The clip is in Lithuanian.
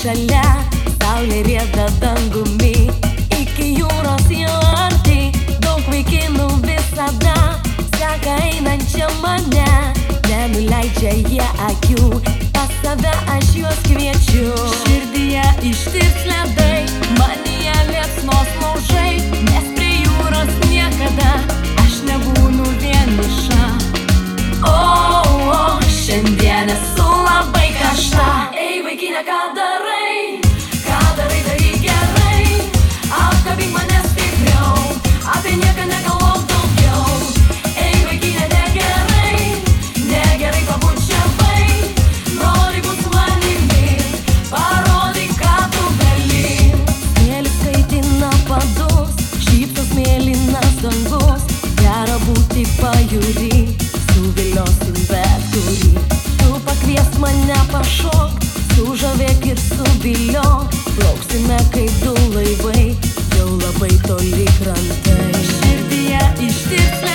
šalia, saulė rieda dangumi, iki jūros jau arti, daug vaikinų visada seka einančią mane, nenuleidžia jie akių, pas save aš juos kviečiu. Širdyje ištirps ledai, manyje liepsnos laužai, nes prie jūros niekada aš nebūnu vieniša. O, šiandien esu labai karšta. Ei, vaikine, ką darai? Ką darai, daryk gerai. Apkabink mane stipriau, apie nieką negalvok daugiau. Ei, vaikine, negerai, negerai pabučiavai. Nori būt su manimi, parodyk, ką tu gali. Smėlis kaitina padus, šypsos mėlynas dangus, gera būti pajūry, suviliosim bet kurį. Tu pakviesk mane pašok, sužavėk ir suviliok, plauksime kaip du laivai, jau labai toli krantai. Širdyje ištirps